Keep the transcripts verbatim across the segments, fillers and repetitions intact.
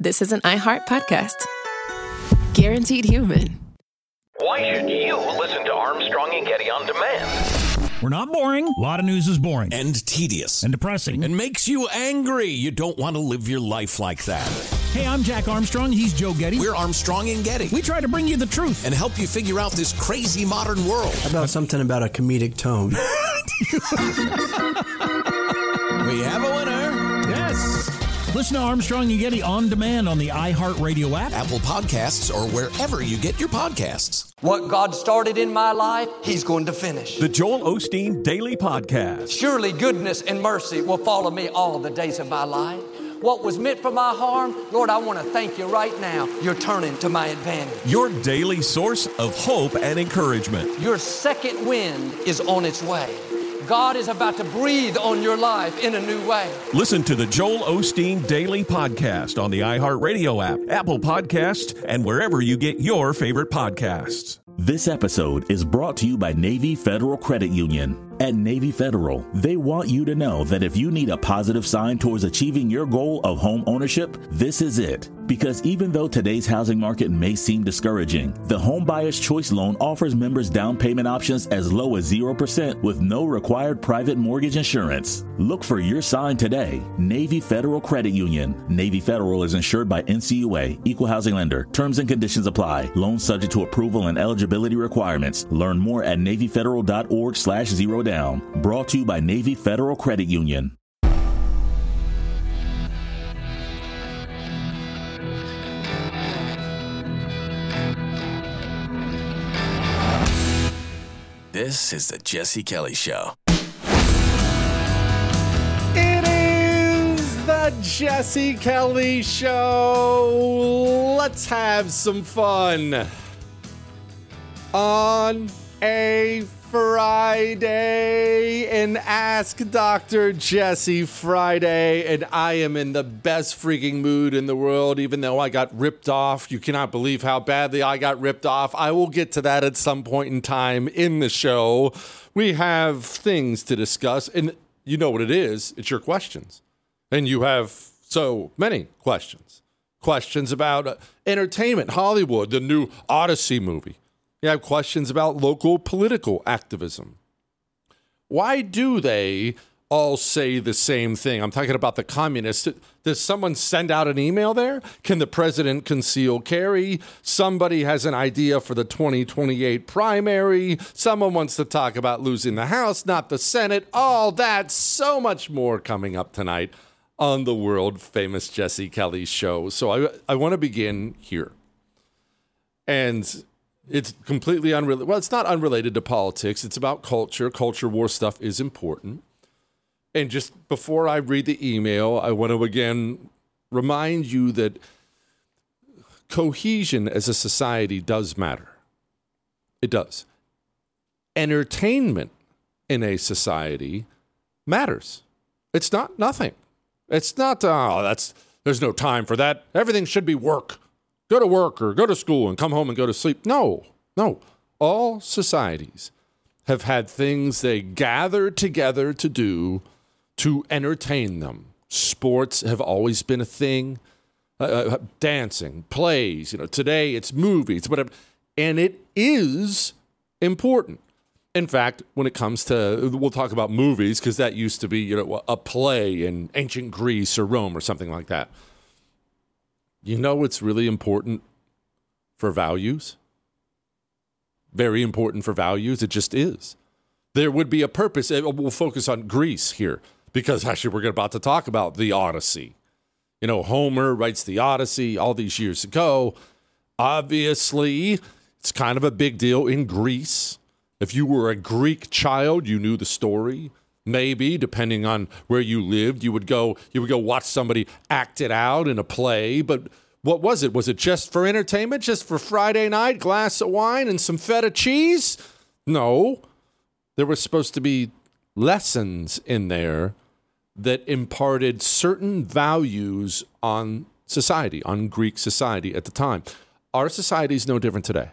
this is an iHeart podcast. Guaranteed human. Why should you listen to Armstrong and Getty on demand? We're not boring. A lot of news is boring. And tedious. And depressing. And makes you angry. You don't want to live your life like that. Hey, I'm Jack Armstrong. He's Joe Getty. We're Armstrong and Getty. We try to bring you the truth. And help you figure out this crazy modern world. How about something about a comedic tone? We have a winner. Yes. Listen to Armstrong and Getty on demand on the iHeartRadio app, Apple Podcasts, or wherever you get your podcasts. What God started in my life, He's going to finish. The Joel Osteen Daily Podcast. Surely goodness and mercy will follow me all the days of my life. What was meant for my harm, Lord, I want to thank you right now. You're turning to my advantage. Your daily source of hope and encouragement. Your second wind is on its way. God is about to breathe on your life in a new way. Listen to the Joel Osteen Daily Podcast on the iHeartRadio app, Apple Podcasts, and wherever you get your favorite podcasts. This episode is brought to you by Navy Federal Credit Union. At Navy Federal, they want you to know that if you need a positive sign towards achieving your goal of home ownership, this is it. Because even though today's housing market may seem discouraging, the Home Buyer's Choice Loan offers members down payment options as low as zero percent with no required private mortgage insurance. Look for your sign today. Navy Federal Credit Union. Navy Federal is insured by N C U A, Equal Housing Lender. Terms and conditions apply. Loan subject to approval and eligibility requirements. Learn more at NavyFederal.org slash zero down. Brought to you by Navy Federal Credit Union. This is the Jesse Kelly Show. It is the Jesse Kelly Show. Let's have some fun on a Friday and Ask Doctor Jesse Friday, and I am in the best freaking mood in the world, even though I got ripped off. You cannot believe how badly I got ripped off. I will get to that at some point in time in the show. We have things to discuss, and you know what it is. It's your questions, and you have so many questions. Questions about uh, entertainment, Hollywood, the new Odyssey movie. You have questions about local political activism. Why do they all say the same thing? I'm talking about the communists. Does someone send out an email there? Can the president conceal carry? Somebody has an idea for the twenty twenty-eight primary. Someone wants to talk about losing the House, not the Senate. All that, so much more coming up tonight on the world famous Jesse Kelly Show. So I, I want to begin here. And it's completely unrelated. Well, it's not unrelated to politics. It's about culture. Culture war stuff is important. And just before I read the email, I want to again remind you that cohesion as a society does matter. It does. Entertainment in a society matters. It's not nothing. It's not, oh, that's, there's no time for that. Everything should be work. Go to work or go to school and come home and go to sleep. No, no. All societies have had things they gather together to do to entertain them. Sports have always been a thing. Uh, uh, dancing, plays, you know, today it's movies, whatever. And it is important. In fact, when it comes to, we'll talk about movies because that used to be, you know, a play in ancient Greece or Rome or something like that. You know it's really important for values? Very important for values. It just is. There would be a purpose. We'll focus on Greece here because actually we're about to talk about the Odyssey. You know, Homer writes the Odyssey all these years ago. Obviously, it's kind of a big deal in Greece. If you were a Greek child, you knew the story. Maybe, depending on where you lived, you would go you would go watch somebody act it out in a play. But what was it? Was it just for entertainment? Just for Friday night, glass of wine and some feta cheese? No. There was supposed to be lessons in there that imparted certain values on society, on Greek society at the time. Our society is no different today.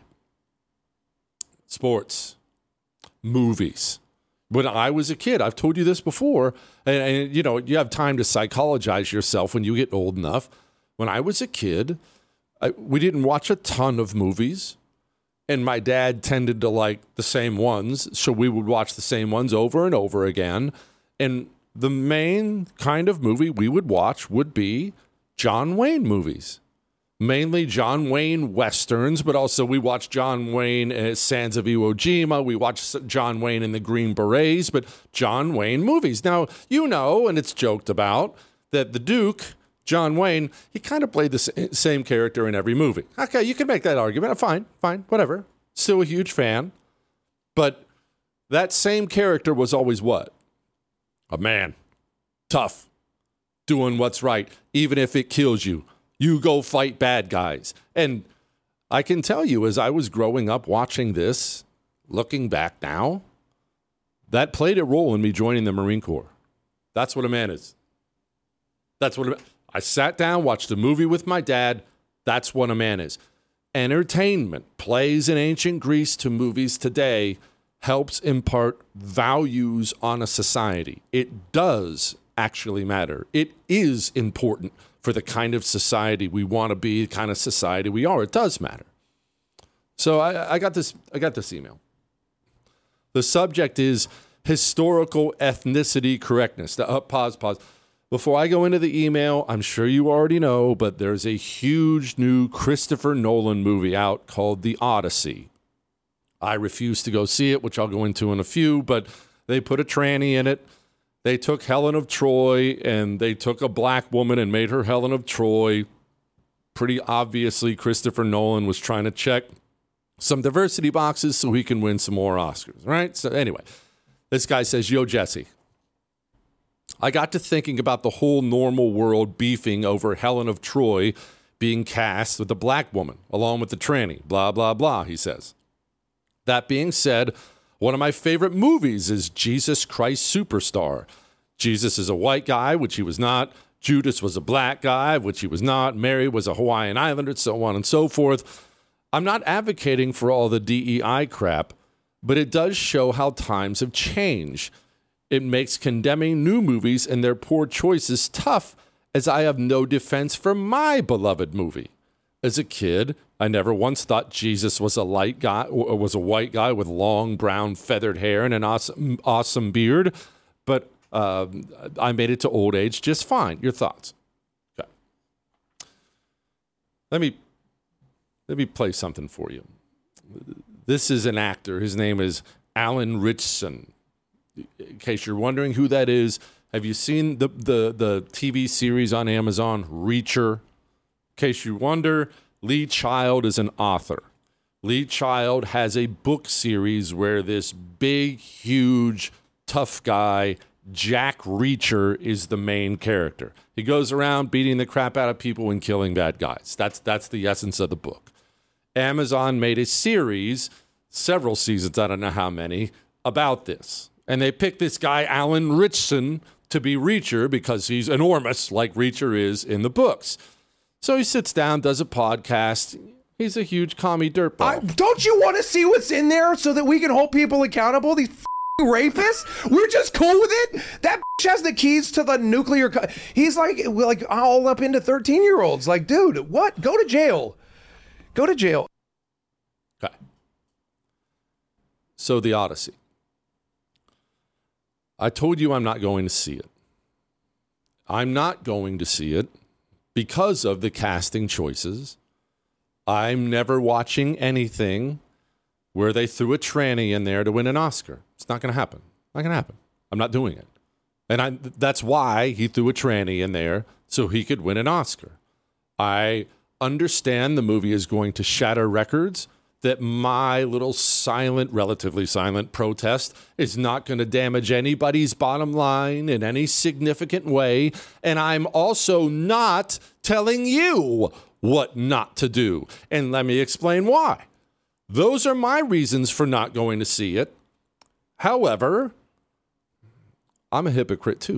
Sports, movies. When I was a kid, I've told you this before, and, and, you know, you have time to psychologize yourself when you get old enough. When I was a kid, I, we didn't watch a ton of movies, and my dad tended to like the same ones, so we would watch the same ones over and over again. And the main kind of movie we would watch would be John Wayne movies. Mainly John Wayne Westerns, but also we watched John Wayne at Sands of Iwo Jima. We watched John Wayne in the Green Berets, but John Wayne movies. Now, you know, and it's joked about, that the Duke, John Wayne, he kind of played the same character in every movie. Okay, you can make that argument. Fine, fine, whatever. Still a huge fan. But that same character was always what? A man. Tough. Doing what's right, even if it kills you. You go fight bad guys. And I can tell you, as I was growing up watching this, looking back now, that played a role in me joining the Marine Corps. That's what a man is. That's what a, I sat down, watched a movie with my dad. That's what a man is. Entertainment, plays in ancient Greece to movies today, helps impart values on a society. It does actually matter. It is important for the kind of society we want to be, the kind of society we are. It does matter. So I, I got this. I got this email. The subject is historical ethnicity correctness. Uh, pause, pause. Before I go into the email, I'm sure you already know, but there's a huge new Christopher Nolan movie out called The Odyssey. I refuse to go see it, which I'll go into in a few, but they put a tranny in it. They took Helen of Troy, and they took a black woman and made her Helen of Troy. Pretty obviously, Christopher Nolan was trying to check some diversity boxes so he can win some more Oscars, right? So anyway, this guy says, yo, Jesse, I got to thinking about the whole normal world beefing over Helen of Troy being cast with a black woman, along with the tranny, blah, blah, blah, he says. That being said, one of my favorite movies is Jesus Christ Superstar. Jesus is a white guy, which he was not. Judas was a black guy, which he was not. Mary was a Hawaiian Islander, so on and so forth. I'm not advocating for all the D E I crap, but it does show how times have changed. It makes condemning new movies and their poor choices tough, as I have no defense for my beloved movie. As a kid, I never once thought Jesus was a light guy or was a white guy with long brown feathered hair and an awesome, awesome beard, but uh, I made it to old age just fine. Your thoughts? Okay. Let me let me play something for you. This is an actor. His name is Alan Ritchson. In case you're wondering who that is, have you seen the the the T V series on Amazon, Reacher? In case you wonder, Lee Child is an author. Lee Child has a book series where this big, huge, tough guy, Jack Reacher, is the main character. He goes around beating the crap out of people and killing bad guys. That's that's the essence of the book. Amazon made a series, several seasons, I don't know how many, about this. And they picked this guy, Alan Ritchson, to be Reacher because he's enormous like Reacher is in the books. So he sits down, does a podcast. He's a huge commie dirtball. I, don't you want to see what's in there so that we can hold people accountable? These f***ing rapists? We're just cool with it? That bitch has the keys to the nuclear... Co- He's like, like all up into thirteen-year-olds. Like, dude, what? Go to jail. Go to jail. Okay. So The Odyssey. I told you I'm not going to see it. I'm not going to see it because of the casting choices. I'm never watching anything where they threw a tranny in there to win an Oscar. It's not going to happen. Not going to happen. I'm not doing it. And I, that's why he threw a tranny in there, so he could win an Oscar. I understand the movie is going to shatter records, that my little silent, relatively silent protest is not going to damage anybody's bottom line in any significant way. And I'm also not telling you what not to do. And let me explain why. Those are my reasons for not going to see it. However, I'm a hypocrite too.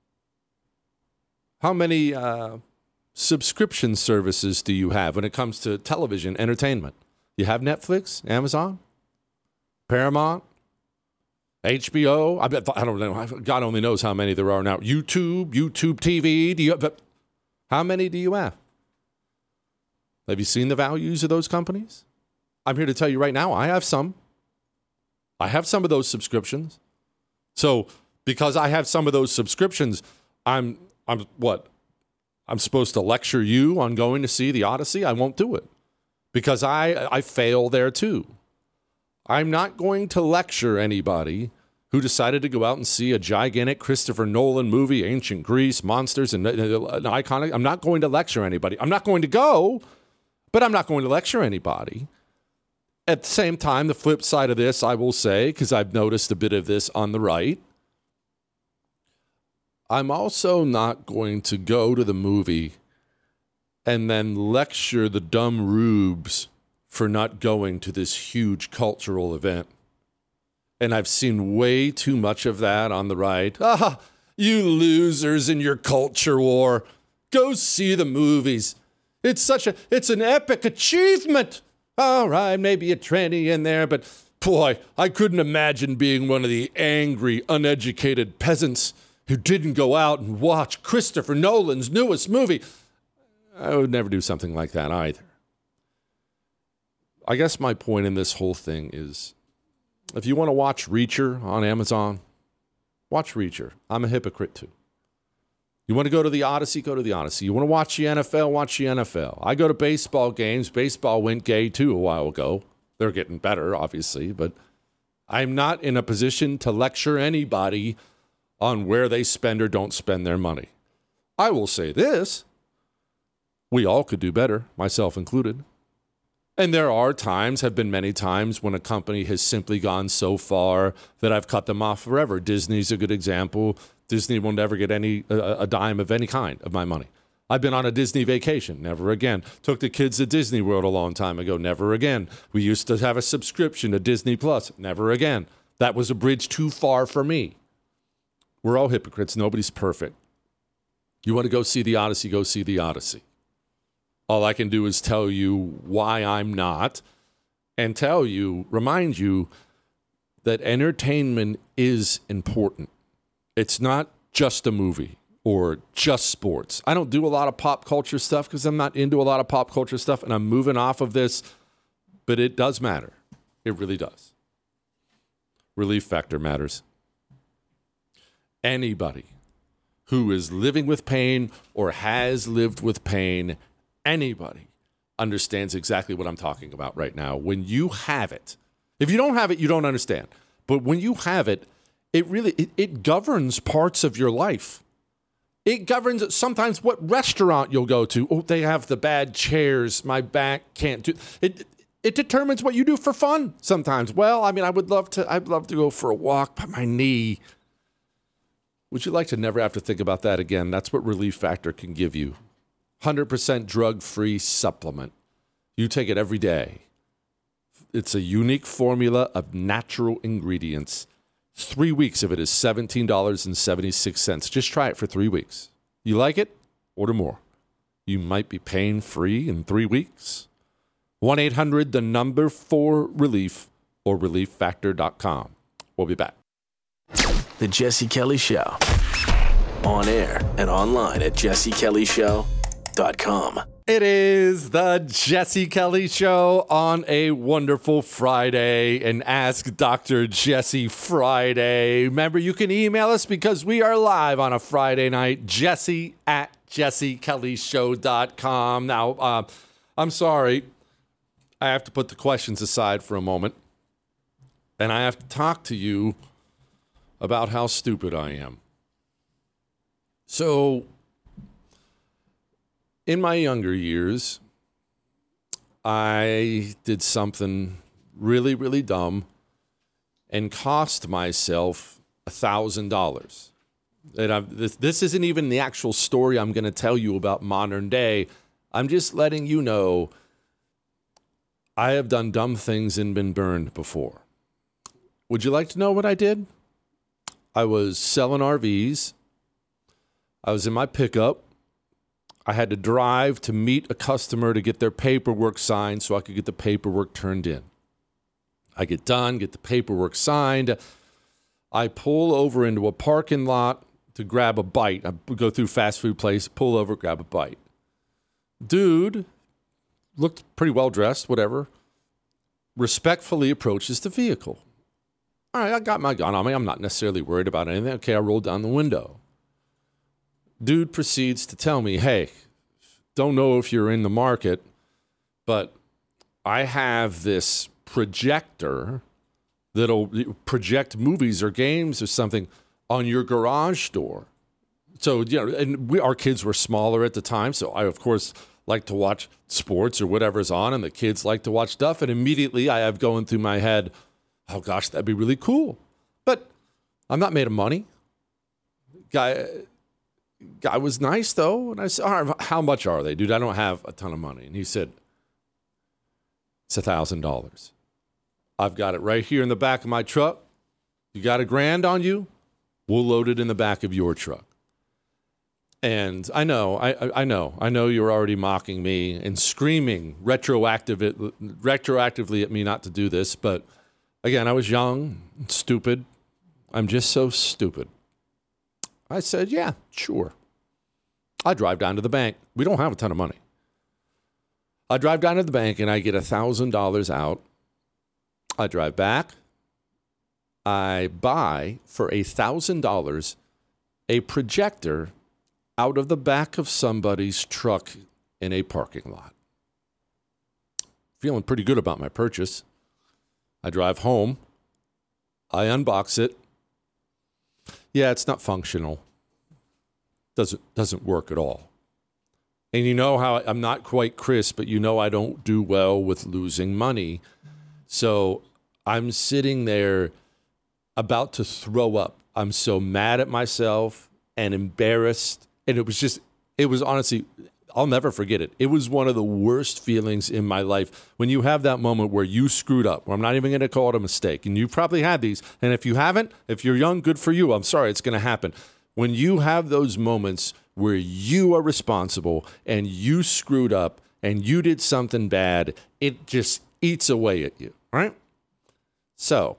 How many uh, subscription services do you have when it comes to television entertainment? You have Netflix, Amazon, Paramount, H B O. I bet I don't know. God only knows how many there are now. YouTube, YouTube T V. Do you have, how many do you have? Have you seen the values of those companies? I'm here to tell you right now, I have some. I have some of those subscriptions. So because I have some of those subscriptions, I'm I'm what? I'm supposed to lecture you on going to see the Odyssey? I won't do it because I I fail there too. I'm not going to lecture anybody who decided to go out and see a gigantic Christopher Nolan movie, Ancient Greece, monsters, and an iconic. I'm not going to lecture anybody. I'm not going to go, but I'm not going to lecture anybody. At the same time, the flip side of this, I will say, because I've noticed a bit of this on the right, I'm also not going to go to the movie and then lecture the dumb rubes for not going to this huge cultural event. And I've seen way too much of that on the right. Ah, you losers in your culture war. Go see the movies. It's such a, it's an epic achievement. All right, maybe a tranny in there, but boy, I couldn't imagine being one of the angry, uneducated peasants who didn't go out and watch Christopher Nolan's newest movie. I would never do something like that either. I guess my point in this whole thing is, if you want to watch Reacher on Amazon, watch Reacher. I'm a hypocrite too. You want to go to the Odyssey, go to the Odyssey. You want to watch the N F L, watch the N F L. I go to baseball games. Baseball went gay too a while ago. They're getting better, obviously, but I'm not in a position to lecture anybody on where they spend or don't spend their money. I will say this. We all could do better, myself included. And there are times, have been many times, when a company has simply gone so far that I've cut them off forever. Disney's a good example. Disney will never get any a, a dime of any kind of my money. I've been on a Disney vacation, never again. Took the kids to Disney World a long time ago, never again. We used to have a subscription to Disney Plus, never again. That was a bridge too far for me. We're all hypocrites. Nobody's perfect. You want to go see the Odyssey, go see the Odyssey. All I can do is tell you why I'm not, and tell you, remind you that entertainment is important. It's not just a movie or just sports. I don't do a lot of pop culture stuff because I'm not into a lot of pop culture stuff, and I'm moving off of this, but it does matter. It really does. Relief factor matters. Anybody who is living with pain or has lived with pain, anybody understands exactly what I'm talking about right now. When you have it, if you don't have it, you don't understand. But when you have it, it really, it, it governs parts of your life. It governs sometimes what restaurant you'll go to. Oh, they have the bad chairs. My back can't do it. It determines what you do for fun sometimes. Well, I mean, I would love to, I'd love to go for a walk, but my knee. Would you like to never have to think about that again? That's what Relief Factor can give you. one hundred percent drug-free supplement. You take it every day. It's a unique formula of natural ingredients. Three weeks of it is seventeen dollars and seventy-six cents. Just try it for three weeks. You like it? Order more. You might be pain-free in three weeks. one eight hundred, the number four relief, or relief factor dot com. We'll be back. The Jesse Kelly Show. On air and online at jesse kelly show dot com. It is the Jesse Kelly Show on a wonderful Friday, and Ask Doctor Jesse Friday. Remember, you can email us because we are live on a Friday night, jesse at jesse kelly show dot com. Now, uh, I'm sorry. I have to put the questions aside for a moment, and I have to talk to you about how stupid I am. So, in my younger years, I did something really, really dumb and cost myself one thousand dollars. And I've, this, this isn't even the actual story I'm going to tell you about modern day. I'm just letting you know I have done dumb things and been burned before. Would you like to know what I did? I was selling R Vs. I was in my pickup. I had to drive to meet a customer to get their paperwork signed so I could get the paperwork turned in. I get done, get the paperwork signed. I pull over into a parking lot to grab a bite. I go through fast food place, pull over, grab a bite. Dude looked pretty well dressed, whatever, respectfully approaches the vehicle. All right, I got my gun on me. I'm not necessarily worried about anything. Okay, I rolled down the window. Dude proceeds to tell me, hey, don't know if you're in the market, but I have this projector that'll project movies or games or something on your garage door. So, you know, and we, our kids were smaller at the time, so I, of course, like to watch sports or whatever's on, and the kids like to watch stuff, and immediately I have going through my head, oh, gosh, that'd be really cool. But I'm not made of money. Guy, guy was nice, though, and I said, all right, how much are they? Dude, I don't have a ton of money. And he said, it's one thousand dollars. I've got it right here in the back of my truck. You got a grand on you? We'll load it in the back of your truck. And I know, I, I know, I know you're already mocking me and screaming retroactive, retroactively at me not to do this. But again, I was young, stupid. I'm just so stupid. I said, yeah, sure. I drive down to the bank. We don't have a ton of money. I drive down to the bank and I get one thousand dollars out. I drive back. I buy for one thousand dollars a projector out of the back of somebody's truck in a parking lot. Feeling pretty good about my purchase. I drive home. I unbox it. Yeah, it's not functional. Doesn't doesn't work at all. And you know how I'm not quite Chris, but you know I don't do well with losing money. So I'm sitting there about to throw up. I'm so mad at myself and embarrassed. And it was just, it was honestly, I'll never forget it. It was one of the worst feelings in my life when you have that moment where you screwed up, where I'm not even going to call it a mistake. And you've probably had these. And if you haven't, if you're young, good for you. I'm sorry, it's going to happen. When you have those moments where you are responsible and you screwed up and you did something bad, it just eats away at you, right? So,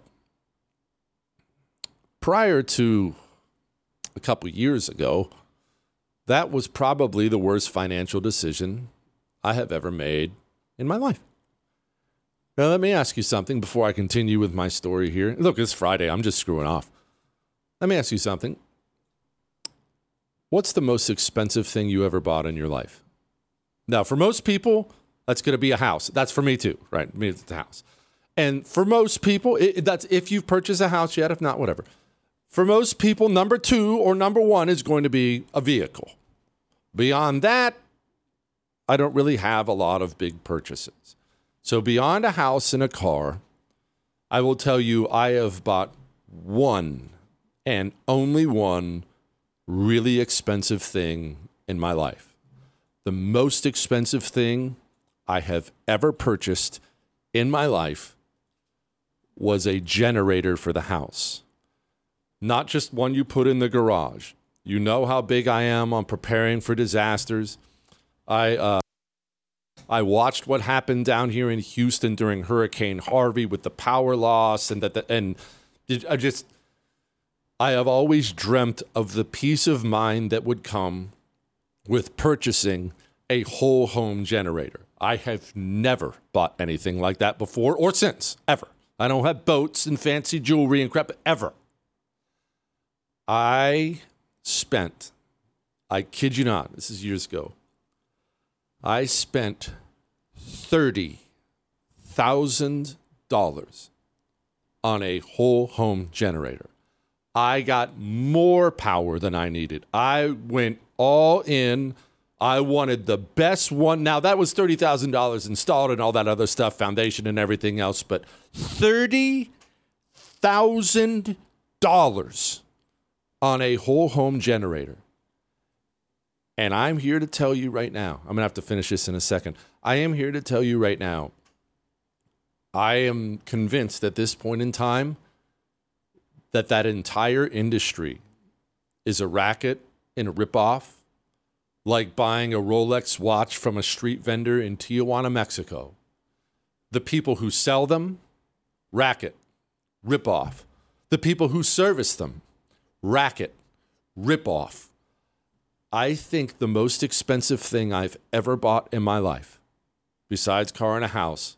prior to a couple years ago, that was probably the worst financial decision I have ever made in my life. Now, let me ask you something before I continue with my story here. Look, it's Friday. I'm just screwing off. Let me ask you something. What's the most expensive thing you ever bought in your life? Now, for most people, that's going to be a house. That's for me too, right? I mean, it's a house. And for most people, it, that's if you've purchased a house yet, if not, whatever. For most people, number two or number one is going to be a vehicle. Beyond that, I don't really have a lot of big purchases. So beyond a house and a car, I will tell you I have bought one and only one really expensive thing in my life. The most expensive thing I have ever purchased in my life was a generator for the house. Not just one you put in the garage. You know how big I am on preparing for disasters. I uh, I watched what happened down here in Houston during Hurricane Harvey with the power loss, and that the, and I just I have always dreamt of the peace of mind that would come with purchasing a whole home generator. I have never bought anything like that before or since, ever. I don't have boats and fancy jewelry and crap, ever. I spent, I kid you not, this is years ago, I spent thirty thousand dollars on a whole home generator. I got more power than I needed. I went all in. I wanted the best one. Now, that was thirty thousand dollars installed and all that other stuff, foundation and everything else, but thirty thousand dollars on a whole home generator. And I'm here to tell you right now, I'm going to have to finish this in a second. I am here to tell you right now, I am convinced at this point in time that that entire industry is a racket and a ripoff, like buying a Rolex watch from a street vendor in Tijuana, Mexico. The people who sell them, racket, ripoff. The people who service them, racket, ripoff. I think the most expensive thing I've ever bought in my life, besides car and a house,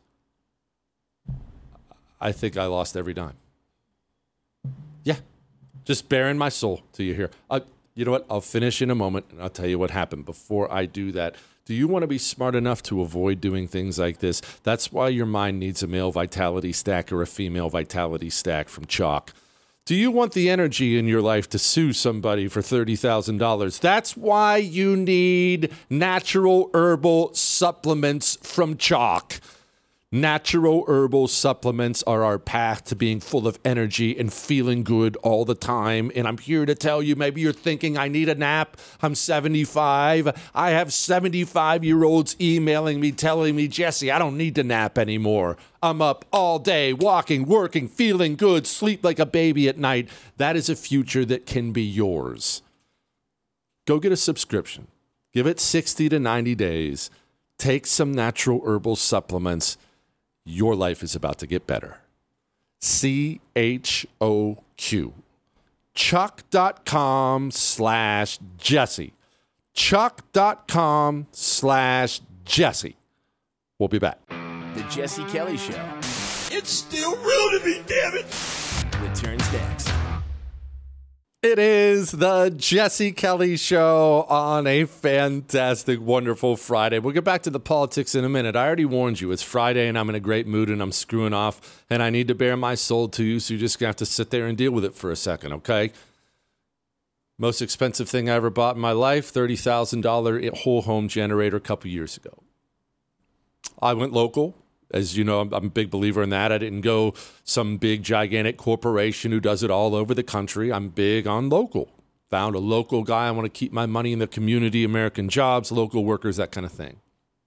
I think I lost every dime. Yeah, just bearing my soul till you hear. Uh, you know what? I'll finish in a moment, and I'll tell you what happened. Before I do that, do you want to be smart enough to avoid doing things like this? That's why your mind needs a male vitality stack or a female vitality stack from Chalk. Do you want the energy in your life to sue somebody for thirty thousand dollars? That's why you need natural herbal supplements from Chalk. Natural herbal supplements are our path to being full of energy and feeling good all the time. And I'm here to tell you, maybe you're thinking, I need a nap. I'm seventy-five. I have seventy-five-year-olds emailing me, telling me, Jesse, I don't need to nap anymore. I'm up all day, walking, working, feeling good, sleep like a baby at night. That is a future that can be yours. Go get a subscription. Give it sixty to ninety days. Take some natural herbal supplements. Your life is about to get better. C H O Q. Chuck.com slash Jesse. Chuck.com slash Jesse. We'll be back. The Jesse Kelly Show. It's still real to me, damn it. Returns next. It is the Jesse Kelly Show on a fantastic, wonderful Friday. We'll get back to the politics in a minute. I already warned you. It's Friday, and I'm in a great mood, and I'm screwing off, and I need to bare my soul to you, so you're just going to have to sit there and deal with it for a second, okay? Most expensive thing I ever bought in my life, thirty thousand dollars whole home generator a couple years ago. I went local. As you know, I'm, I'm a big believer in that. I didn't go some big, gigantic corporation who does it all over the country. I'm big on local. Found a local guy. I want to keep my money in the community, American jobs, local workers, that kind of thing.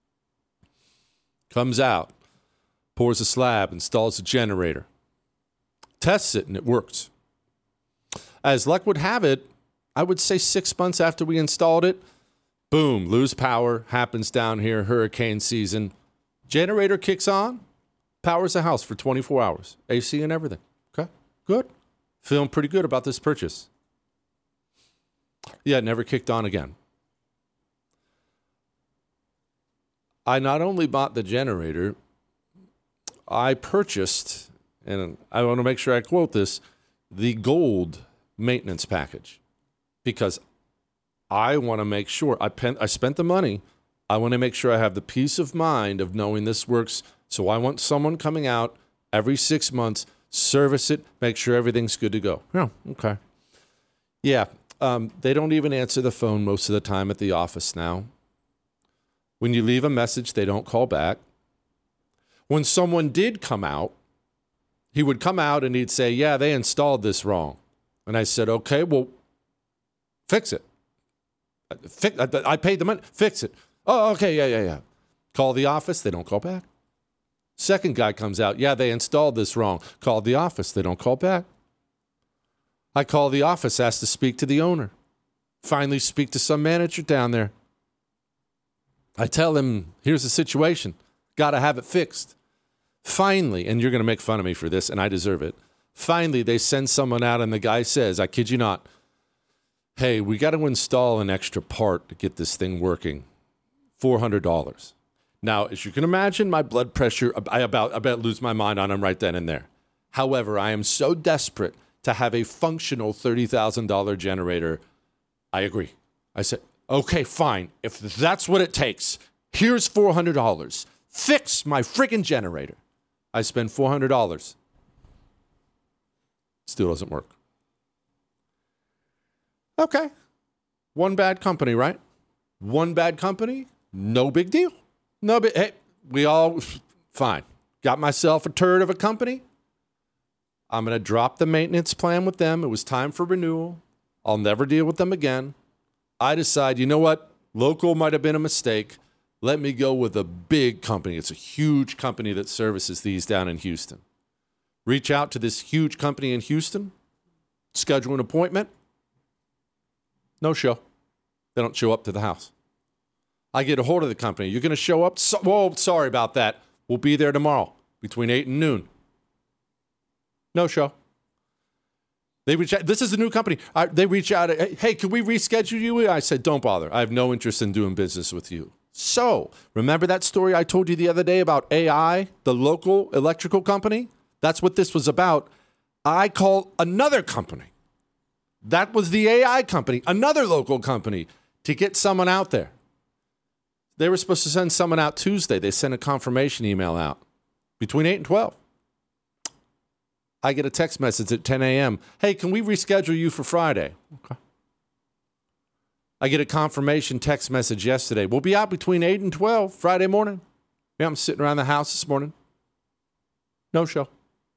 Comes out, pours a slab, installs a generator, tests it, and it works. As luck would have it, I would say six months after we installed it, boom, lose power, happens down here, hurricane season. Generator kicks on, powers the house for twenty-four hours, A C and everything. Okay, good. Feeling pretty good about this purchase. Yeah, it never kicked on again. I not only bought the generator, I purchased, and I want to make sure I quote this, the gold maintenance package. Because I want to make sure, I, pen, I spent the money, I want to make sure I have the peace of mind of knowing this works. So I want someone coming out every six months, service it, make sure everything's good to go. Yeah, okay. Yeah, um, they don't even answer the phone most of the time at the office now. When you leave a message, they don't call back. When someone did come out, he would come out and he'd say, yeah, they installed this wrong. And I said, okay, well, fix it. I paid the money, fix it. Oh, okay, yeah, yeah, yeah. Call the office, they don't call back. Second guy comes out, yeah, they installed this wrong. Call the office, they don't call back. I call the office, ask to speak to the owner. Finally speak to some manager down there. I tell him, here's the situation. Got to have it fixed. Finally, and you're going to make fun of me for this, and I deserve it. Finally, they send someone out, and the guy says, I kid you not, hey, we got to install an extra part to get this thing working. four hundred dollars. Now, as you can imagine, my blood pressure, I about, I about lose my mind on him right then and there. However, I am so desperate to have a functional thirty thousand dollars generator. I agree. I said, okay, fine. If that's what it takes, here's four hundred dollars. Fix my freaking generator. I spend four hundred dollars. Still doesn't work. Okay. One bad company, right? One bad company? No big deal. No big, hey, we all, fine. Got myself a turd of a company. I'm going to drop the maintenance plan with them. It was time for renewal. I'll never deal with them again. I decide, you know what? Local might have been a mistake. Let me go with a big company. It's a huge company that services these down in Houston. Reach out to this huge company in Houston. Schedule an appointment. No show. They don't show up to the house. I get a hold of the company. You're going to show up? So, whoa, sorry about that. We'll be there tomorrow between eight and noon. No show. They reach out. This is a new company. I, they reach out. Hey, can we reschedule you? I said, don't bother. I have no interest in doing business with you. So, remember that story I told you the other day about A I, the local electrical company? That's what this was about. I call another company. That was the A I company, another local company, to get someone out there. They were supposed to send someone out Tuesday. They sent a confirmation email out between eight and twelve. I get a text message at ten a.m. Hey, can we reschedule you for Friday? Okay. I get a confirmation text message yesterday. We'll be out between eight and twelve Friday morning. Yeah, I'm sitting around the house this morning. No show.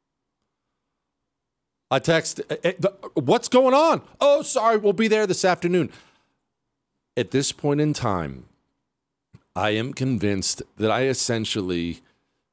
I text, what's going on? Oh, sorry, we'll be there this afternoon. At this point in time, I am convinced that I essentially,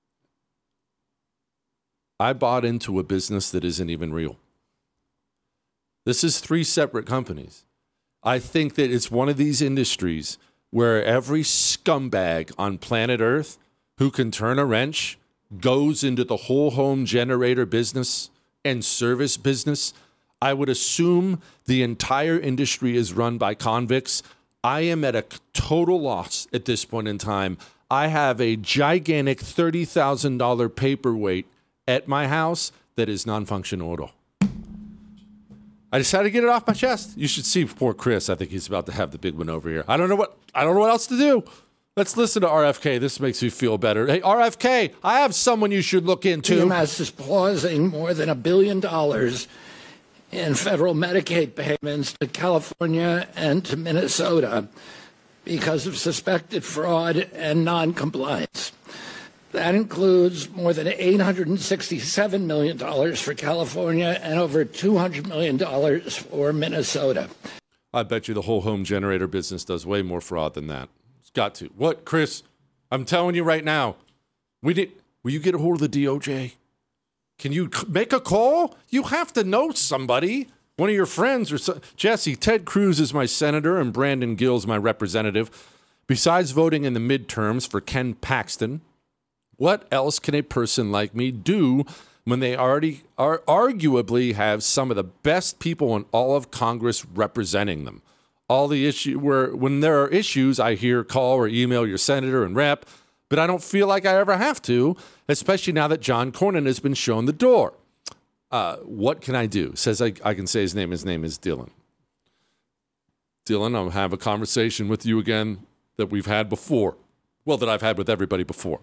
I bought into a business that isn't even real. This is three separate companies. I think that it's one of these industries where every scumbag on planet Earth who can turn a wrench goes into the whole home generator business and service business. I would assume the entire industry is run by convicts. I am at a total loss at this point in time. I have a gigantic thirty thousand dollars paperweight at my house that is non-functional at all. I decided to get it off my chest. You should see poor Chris. I think he's about to have the big one over here. I don't know what I don't know what else to do. Let's listen to R F K. This makes me feel better. Hey, R F K, I have someone you should look into. C M S is pausing more than a billion dollars in federal Medicaid payments to California and to Minnesota because of suspected fraud and noncompliance. That includes more than eight hundred sixty-seven million dollars for California and over two hundred million dollars for Minnesota. I bet you the whole home generator business does way more fraud than that. It's got to. What, Chris? I'm telling you right now. We did. Will you get a hold of the D O J? Can you make a call? You have to know somebody. One of your friends or so. Jesse, Ted Cruz is my senator and Brandon Gill's my representative. Besides voting in the midterms for Ken Paxton, what else can a person like me do when they already are arguably have some of the best people in all of Congress representing them? All the issue where when there are issues, I hear call or email your senator and rep, but I don't feel like I ever have to, especially now that John Cornyn has been shown the door. Uh, what can I do? Says I, I can say his name. His name is Dylan. Dylan, I'll have a conversation with you again that we've had before. Well, that I've had with everybody before.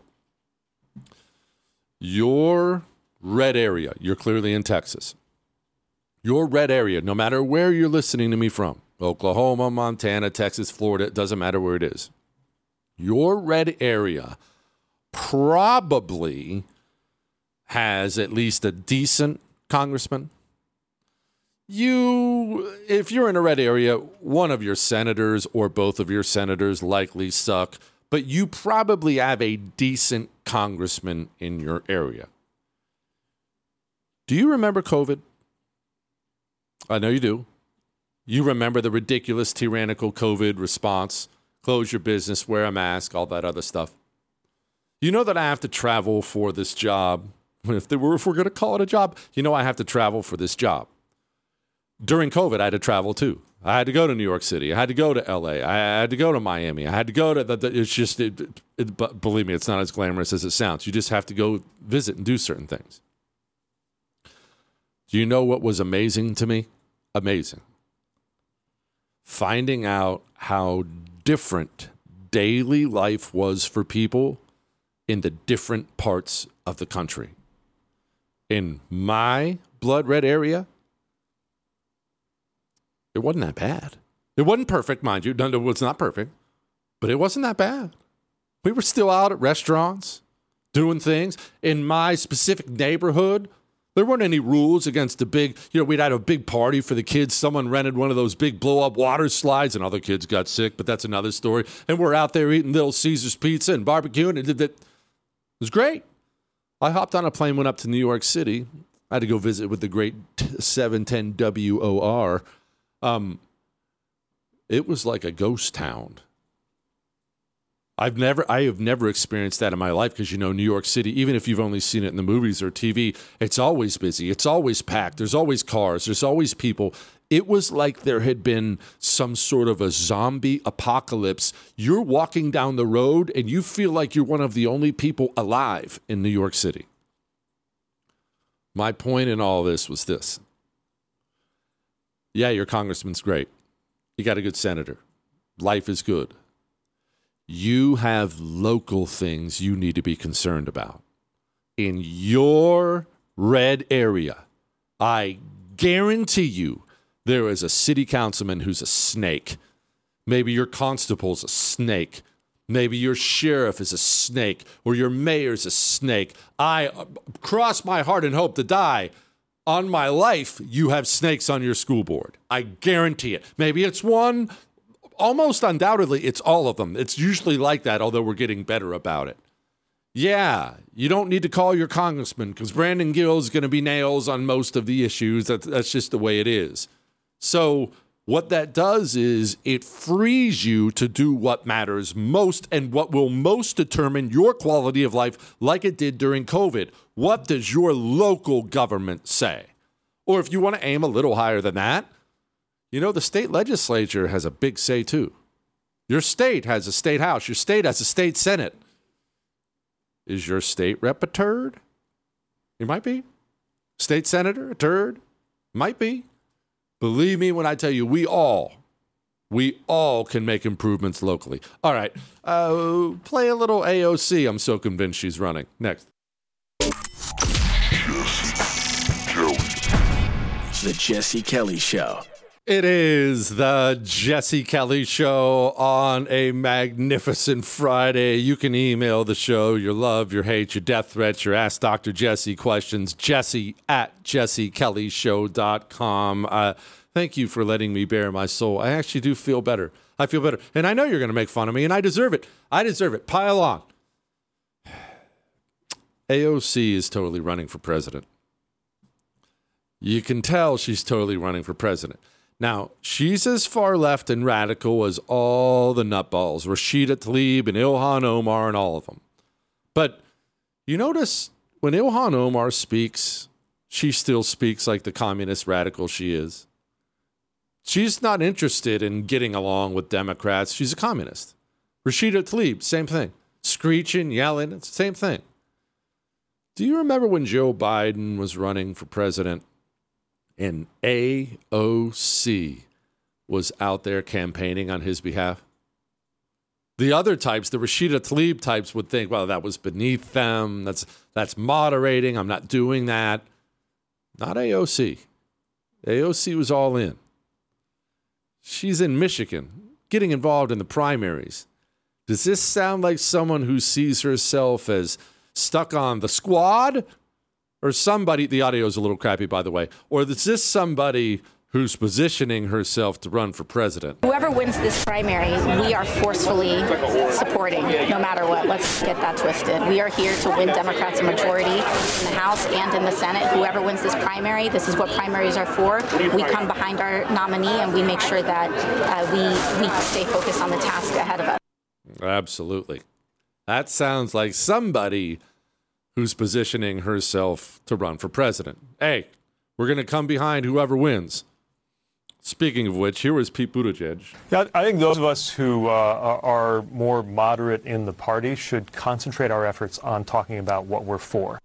Your red area, you're clearly in Texas. Your red area, no matter where you're listening to me from, Oklahoma, Montana, Texas, Florida, it doesn't matter where it is. Your red area probably has at least a decent congressman. You, if you're in a red area, one of your senators or both of your senators likely suck, but you probably have a decent congressman in your area. Do you remember COVID? I know you do. You remember the ridiculous, tyrannical COVID response, close your business, wear a mask, all that other stuff. You know that I have to travel for this job. If, they were, if we're going to call it a job, you know I have to travel for this job. During COVID, I had to travel too. I had to go to New York City. I had to go to L A. I had to go to Miami. I had to go to, the, the, it's just, it, it, it, believe me, it's not as glamorous as it sounds. You just have to go visit and do certain things. Do you know what was amazing to me? Amazing. Finding out how different daily life was for people in the different parts of the country. In my blood red area, it wasn't that bad. It wasn't perfect, mind you. No, it was not perfect, but it wasn't that bad. We were still out at restaurants doing things. In my specific neighborhood, there weren't any rules against a big, you know, we'd had a big party for the kids. Someone rented one of those big blow-up water slides, and other kids got sick, but that's another story. And we're out there eating Little Caesars pizza and barbecuing. And it was great. I hopped on a plane, went up to New York City. I had to go visit with the great seven ten W O R. Um, it was like a ghost town. I've never, I have never experienced that in my life because, you know, New York City, even if you've only seen it in the movies or T V, it's always busy. It's always packed. There's always cars. There's always people. It was like there had been some sort of a zombie apocalypse. You're walking down the road and you feel like you're one of the only people alive in New York City. My point in all this was this. Yeah, your congressman's great. You got a good senator. Life is good. You have local things you need to be concerned about. In your red area, I guarantee you, there is a city councilman who's a snake. Maybe your constable's a snake. Maybe your sheriff is a snake, or your mayor's a snake. I uh, cross my heart and hope to die. On my life, you have snakes on your school board. I guarantee it. Maybe it's one. Almost undoubtedly, it's all of them. It's usually like that, although we're getting better about it. Yeah, you don't need to call your congressman because Brandon Gill is going to be nails on most of the issues. That, that's just the way it is. So what that does is it frees you to do what matters most and what will most determine your quality of life, like it did during COVID. What does your local government say? Or if you want to aim a little higher than that, you know, the state legislature has a big say too. Your state has a state house. Your state has a state senate. Is your state rep a turd? It might be. State senator, a turd? Might be. Believe me when I tell you, we all, we all can make improvements locally. All right, uh, play a little A O C. I'm so convinced she's running. Next. The Jesse Kelly Show. It is the Jesse Kelly Show on a magnificent Friday. You can email the show your love, your hate, your death threats, your Ask Doctor Jesse questions, jesse at jesse kelly show dot com. Uh, thank you for letting me bare my soul. I actually do feel better. I feel better. And I know you're going to make fun of me, and I deserve it. I deserve it. Pile on. A O C is totally running for president. You can tell she's totally running for president. Now, she's as far left and radical as all the nutballs, Rashida Tlaib and Ilhan Omar and all of them. But you notice when Ilhan Omar speaks, she still speaks like the communist radical she is. She's not interested in getting along with Democrats. She's a communist. Rashida Tlaib, same thing. Screeching, yelling, it's the same thing. Do you remember when Joe Biden was running for president? And A O C was out there campaigning on his behalf. The other types, the Rashida Tlaib types, would think, well, that was beneath them. That's that's moderating. I'm not doing that. Not A O C. A O C was all in. She's in Michigan, getting involved in the primaries. Does this sound like someone who sees herself as stuck on the squad? Or somebody, the audio is a little crappy, by the way, or is this somebody who's positioning herself to run for president? Whoever wins this primary, we are forcefully supporting, no matter what. Let's get that twisted. We are here to win Democrats a majority in the House and in the Senate. Whoever wins this primary, this is what primaries are for. We come behind our nominee and we make sure that uh, we, we stay focused on the task ahead of us. Absolutely. That sounds like somebody who's positioning herself to run for president. Hey, we're going to come behind whoever wins. Speaking of which, here is Pete Buttigieg. Yeah, I think those of us who uh, are more moderate in the party should concentrate our efforts on talking about what we're for.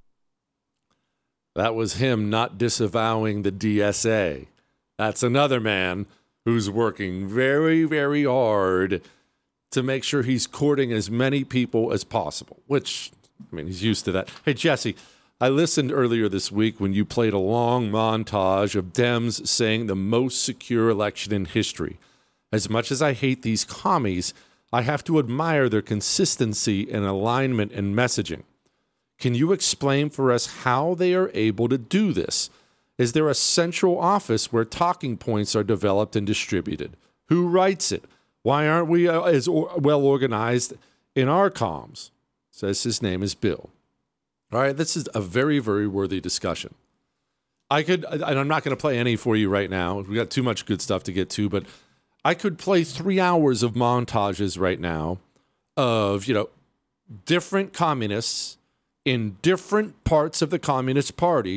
That was him not disavowing the D S A. That's another man who's working very, very hard to make sure he's courting as many people as possible, which... I mean, he's used to that. Hey, Jesse, I listened earlier this week when you played a long montage of Dems saying the most secure election in history. As much as I hate these commies, I have to admire their consistency and alignment and messaging. Can you explain for us how they are able to do this? Is there a central office where talking points are developed and distributed? Who writes it? Why aren't we uh, as or- well organized in our comms? Says his name is Bill. All right, this is a very, very worthy discussion. I could, and I'm not going to play any for you right now. We got too much good stuff to get to, but I could play three hours of montages right now of, you know, different communists in different parts of the Communist Party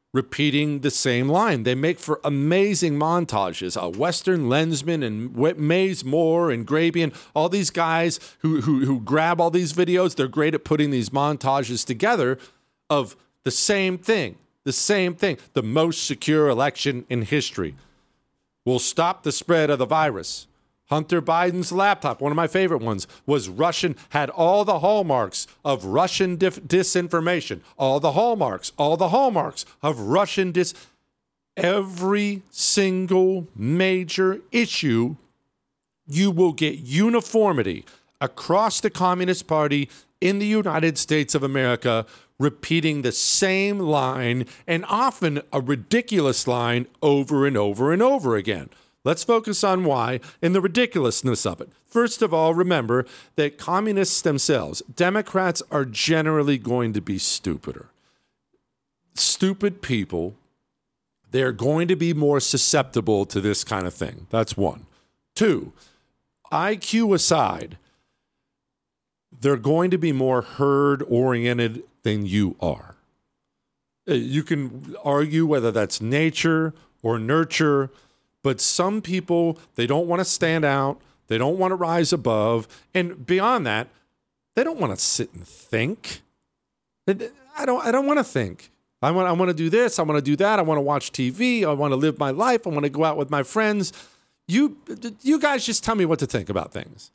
repeating the same line. They make for amazing montages. Uh, Western Lensman and w- Maze Moore and Grabian, all these guys who, who who grab all these videos, they're great at putting these montages together of the same thing, the same thing. The most secure election in history will stop the spread of the virus. Hunter Biden's laptop, one of my favorite ones, was Russian, had all the hallmarks of Russian dif- disinformation, all the hallmarks, all the hallmarks of Russian dis. Every single major issue, you will get uniformity across the Communist Party in the United States of America, repeating the same line, and often a ridiculous line, over and over and over again. Let's focus on why and the ridiculousness of it. First of all, remember that communists themselves, Democrats, are generally going to be stupider. Stupid people, they're going to be more susceptible to this kind of thing. That's one. Two, I Q aside, they're going to be more herd-oriented than you are. You can argue whether that's nature or nurture, but some people, they don't want to stand out. They don't want to rise above. And beyond that, they don't want to sit and think. I don't I don't want to think. I want I want to do this. I want to do that. I want to watch T V. I want to live my life. I want to go out with my friends. You you guys just tell me what to think about things.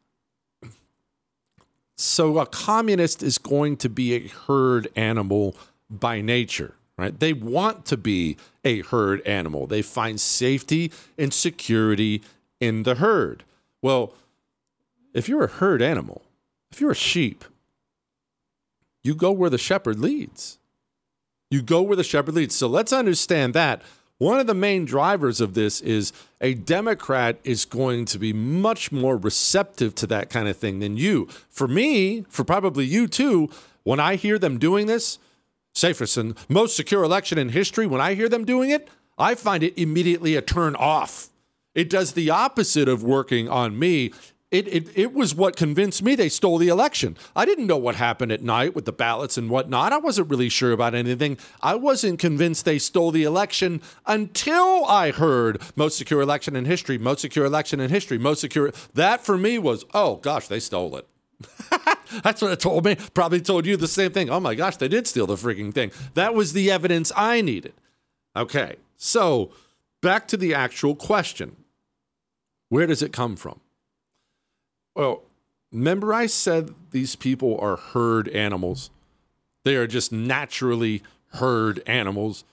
So a communist is going to be a herd animal by nature. Right? They want to be a herd animal. They find safety and security in the herd. Well, if you're a herd animal, if you're a sheep, you go where the shepherd leads. You go where the shepherd leads. So let's understand that. One of the main drivers of this is a Democrat is going to be much more receptive to that kind of thing than you. For me, for probably you too, when I hear them doing this, safest and most secure election in history, when I hear them doing it, I find it immediately a turn off. It does the opposite of working on me. It, it it was what convinced me they stole the election. I didn't know what happened at night with the ballots and whatnot. I wasn't really sure about anything. I wasn't convinced they stole the election until I heard most secure election in history, most secure election in history, most secure. That for me was, oh gosh, they stole it. That's what it told me. Probably told you the same thing. Oh my gosh, they did steal the freaking thing. That was the evidence I needed. Okay, so back to the actual question. Where does it come from? Well, remember I said these people are herd animals. They are just naturally herd animals.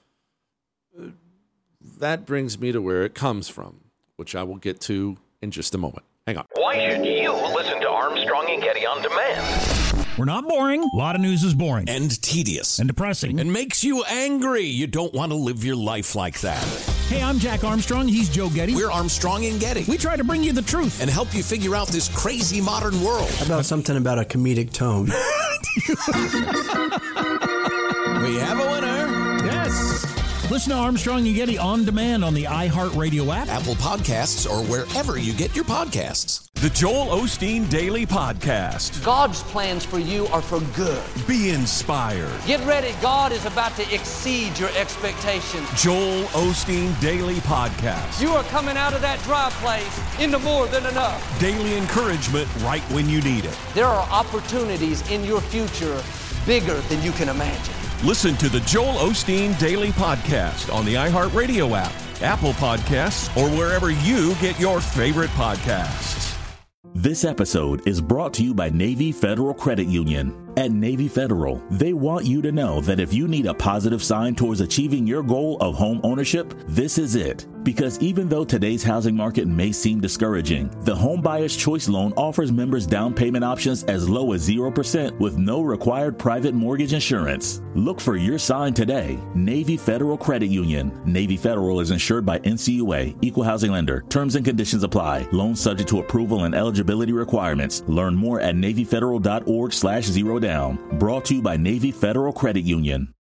That brings me to where it comes from, which I will get to in just a moment. Hang on. Why should you listen to Armstrong and Getty on demand? We're not boring. A lot of news is boring. And tedious. And depressing. And makes you angry. You don't want to live your life like that. Hey, I'm Jack Armstrong. He's Joe Getty. We're Armstrong and Getty. We try to bring you the truth. And help you figure out this crazy modern world. How about something about a comedic tone? We have a winner. Yes. Listen to Armstrong and Getty on demand on the iHeartRadio app, Apple Podcasts, or wherever you get your podcasts. The Joel Osteen Daily Podcast. God's plans for you are for good. Be inspired. Get ready. God is about to exceed your expectations. Joel Osteen Daily Podcast. You are coming out of that dry place into more than enough. Daily encouragement right when you need it. There are opportunities in your future bigger than you can imagine. Listen to the Joel Osteen Daily Podcast on the iHeartRadio app, Apple Podcasts, or wherever you get your favorite podcasts. This episode is brought to you by Navy Federal Credit Union. At Navy Federal, they want you to know that if you need a positive sign towards achieving your goal of home ownership, this is it. Because even though today's housing market may seem discouraging, the Home Buyer's Choice Loan offers members down payment options as low as zero percent with no required private mortgage insurance. Look for your sign today. Navy Federal Credit Union. Navy Federal is insured by N C U A, Equal Housing Lender. Terms and conditions apply. Loan subject to approval and eligibility requirements. Learn more at NavyFederal.org slash zero down. Brought to you by Navy Federal Credit Union.